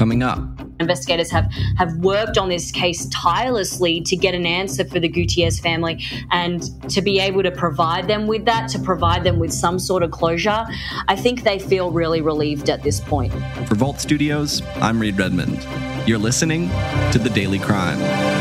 Coming up, investigators have worked on this case tirelessly to get an answer for the Gutierrez family, and to be able to provide them with that, to provide them with some sort of closure, I think they feel really relieved at this point. For Vault Studios, I'm Reed Redmond. You're listening to The Daily Crime.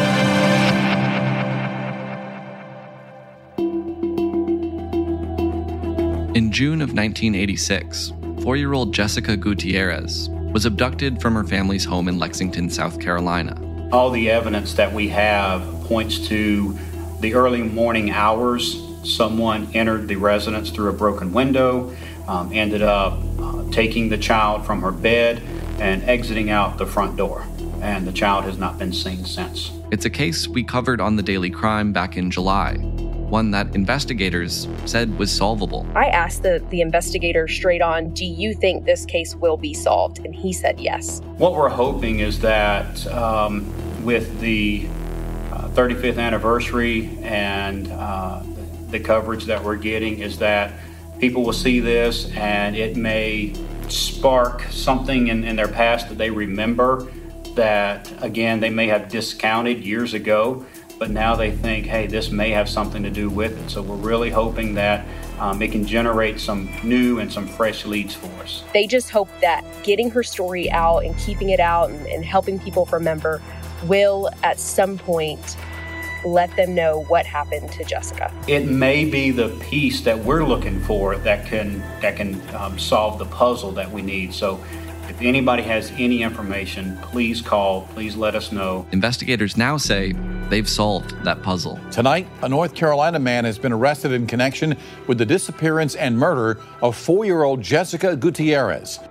In June of 1986, 4-year-old Jessica Gutierrez was abducted from her family's home in Lexington, South Carolina. All the evidence that we have points to the early morning hours. Someone entered the residence through a broken window, ended up taking the child from her bed and exiting out the front door. And the child has not been seen since. It's a case we covered on The Daily Crime back in July, one that investigators said was solvable. I asked the investigator straight on, do you think this case will be solved? And he said yes. What we're hoping is that with the 35th anniversary and the coverage that we're getting is that people will see this and it may spark something in their past that they remember that, again, they may have discounted years ago, but now they think, hey, this may have something to do with it. So we're really hoping that it can generate some new and some fresh leads for us. They just hope that getting her story out and keeping it out and helping people remember will, at some point, let them know what happened to Jessica. It may be the piece that we're looking for that can solve the puzzle that we need. So if anybody has any information, please call, please let us know. Investigators now say they've solved that puzzle. Tonight, a North Carolina man has been arrested in connection with the disappearance and murder of 4-year-old Jessica Gutierrez.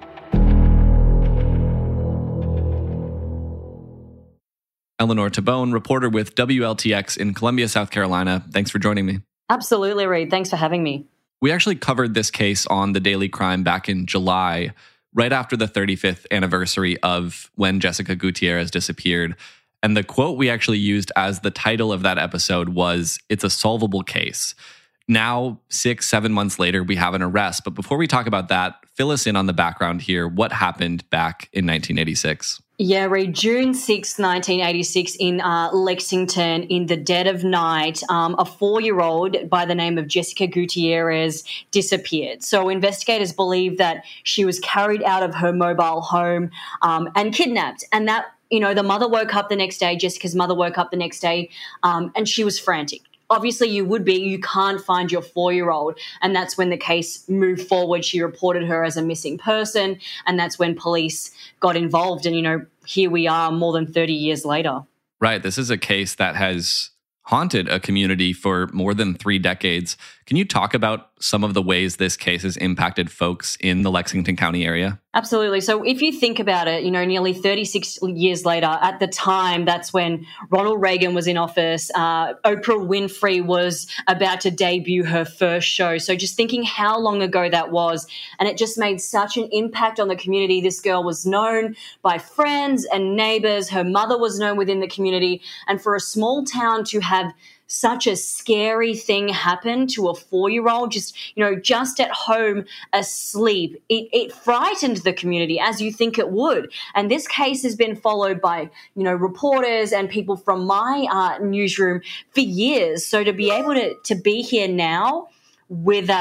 Eleanor Tabone, reporter with WLTX in Columbia, South Carolina. Thanks for joining me. Absolutely, Reed. Thanks for having me. We actually covered this case on The Daily Crime back in July, right after the 35th anniversary of when Jessica Gutierrez disappeared. And the quote we actually used as the title of that episode was, "It's a solvable case." Now, 6-7 months later, we have an arrest. But before we talk about that, fill us in on the background here. What happened back in 1986? Yeah, Reed, June 6, 1986 in Lexington, in the dead of night, a 4-year-old by the name of Jessica Gutierrez disappeared. So investigators believe that she was carried out of her mobile home and kidnapped. And that, the mother woke up the next day, Jessica's mother woke up the next day, and she was frantic. Obviously, you can't find your 4-year-old. And that's when the case moved forward. She reported her as a missing person. And that's when police got involved. And, here we are more than 30 years later. Right. This is a case that has haunted a community for more than 3 decades. Can you talk about some of the ways this case has impacted folks in the Lexington County area? Absolutely. So if you think about it, nearly 36 years later, at the time, that's when Ronald Reagan was in office. Oprah Winfrey was about to debut her first show. So just thinking how long ago that was, and it just made such an impact on the community. This girl was known by friends and neighbors. Her mother was known within the community. And for a small town to have such a scary thing happen to a 4-year-old, just at home asleep, it frightened the community, as you think it would. And this case has been followed by, reporters and people from my newsroom for years. So to be able to be here now with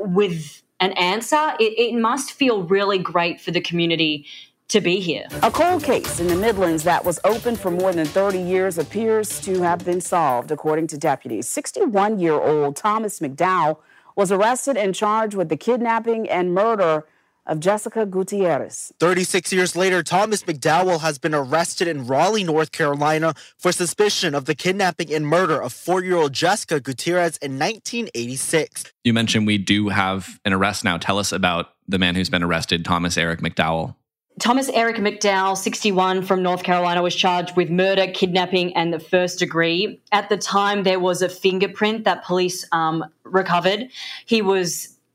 an answer, it must feel really great for the community to be here. A cold case in the Midlands that was open for more than 30 years appears to have been solved, according to deputies. 61-year-old Thomas McDowell was arrested and charged with the kidnapping and murder of Jessica Gutierrez. 36 years later, Thomas McDowell has been arrested in Raleigh, North Carolina for suspicion of the kidnapping and murder of 4-year-old Jessica Gutierrez in 1986. You mentioned we do have an arrest now. Tell us about the man who's been arrested, Thomas Eric McDowell. Thomas Eric McDowell, 61, from North Carolina, was charged with murder, kidnapping, and the first degree. At the time, there was a fingerprint that police recovered. He was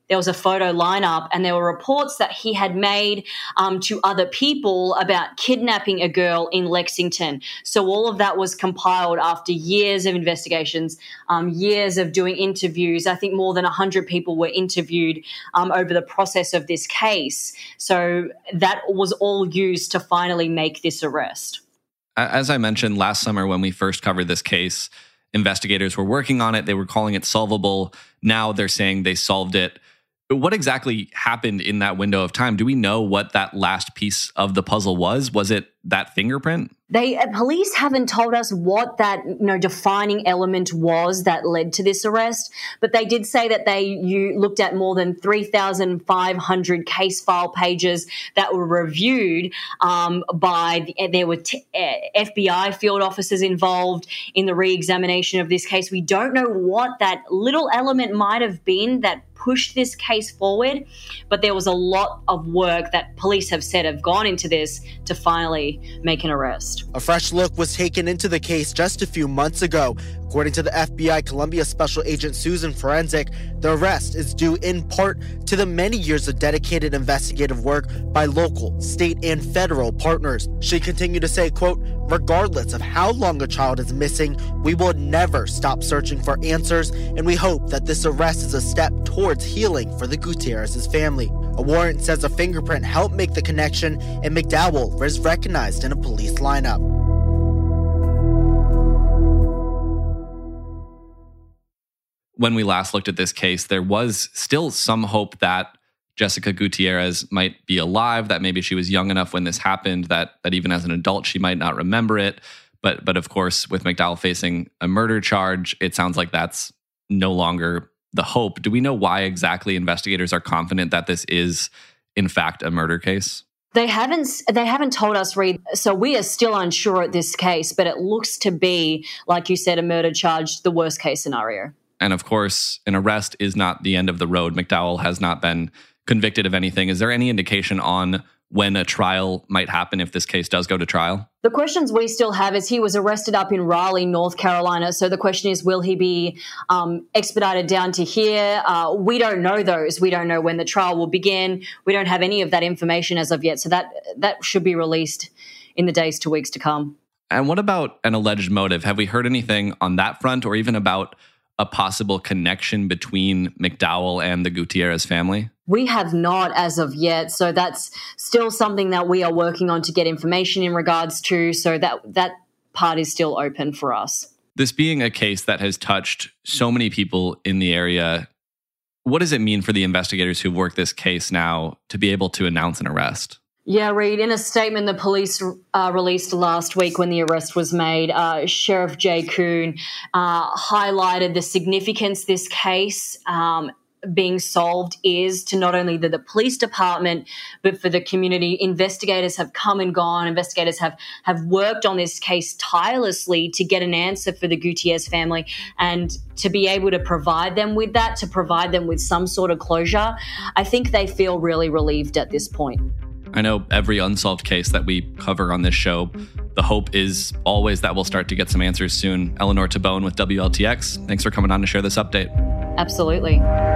there was a photo lineup, and there were reports that he had made to other people about kidnapping a girl in Lexington. So all of that was compiled after years of investigations, years of doing interviews. I think more than 100 people were interviewed over the process of this case. So that was all used to finally make this arrest. As I mentioned last summer when we first covered this case, investigators were working on it. They were calling it solvable. Now they're saying they solved it. But what exactly happened in that window of time? Do we know what that last piece of the puzzle was? Was it that fingerprint? Police haven't told us what that defining element was that led to this arrest, but they did say that you looked at more than 3,500 case file pages that were reviewed there were FBI field officers involved in the re-examination of this case. We don't know what that little element might have been that pushed this case forward, but there was a lot of work that police have said have gone into this to finally make an arrest. A fresh look was taken into the case just a few months ago. According to the FBI Columbia Special Agent Susan Forensic, the arrest is due in part to the many years of dedicated investigative work by local, state, and federal partners. She continued to say, quote, "Regardless of how long a child is missing, we will never stop searching for answers, and we hope that this arrest is a step towards healing for the Gutierrez's family." A warrant says a fingerprint helped make the connection, and McDowell was recognized in a police lineup. When we last looked at this case, there was still some hope that Jessica Gutierrez might be alive, that maybe she was young enough when this happened, that even as an adult she might not remember it. But of course, with McDowell facing a murder charge, it sounds like that's no longer the hope. Do we know why exactly investigators are confident that this is, in fact, a murder case? They haven't told us, Reed. So we are still unsure at this case, but it looks to be, like you said, a murder charge, the worst case scenario. And of course, an arrest is not the end of the road. McDowell has not been convicted of anything. Is there any indication on when a trial might happen if this case does go to trial? The questions we still have is he was arrested up in Raleigh, North Carolina. So the question is, will he be expedited down to here? We don't know those. We don't know when the trial will begin. We don't have any of that information as of yet. So that should be released in the days to weeks to come. And what about an alleged motive? Have we heard anything on that front, or even about a possible connection between McDowell and the Gutierrez family? We have not as of yet. So that's still something that we are working on to get information in regards to. So that part is still open for us. This being a case that has touched so many people in the area, what does it mean for the investigators who've worked this case now to be able to announce an arrest? Yeah, Reed, in a statement the police released last week when the arrest was made, Sheriff Jay Kuhn highlighted the significance this case being solved is to not only the police department, but for the community. Investigators have come and gone. Investigators have worked on this case tirelessly to get an answer for the Gutierrez family, and to be able to provide them with that, to provide them with some sort of closure, I think they feel really relieved at this point. I know every unsolved case that we cover on this show, the hope is always that we'll start to get some answers soon. Eleanor Tabone with WLTX, thanks for coming on to share this update. Absolutely.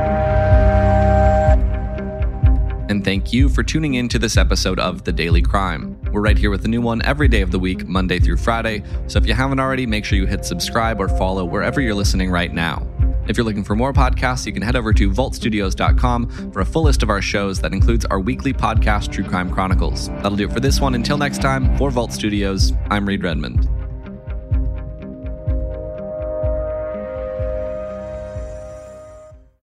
And thank you for tuning in to this episode of The Daily Crime. We're right here with a new one every day of the week, Monday through Friday. So if you haven't already, make sure you hit subscribe or follow wherever you're listening right now. If you're looking for more podcasts, you can head over to vaultstudios.com for a full list of our shows that includes our weekly podcast, True Crime Chronicles. That'll do it for this one. Until next time, for Vault Studios, I'm Reed Redmond.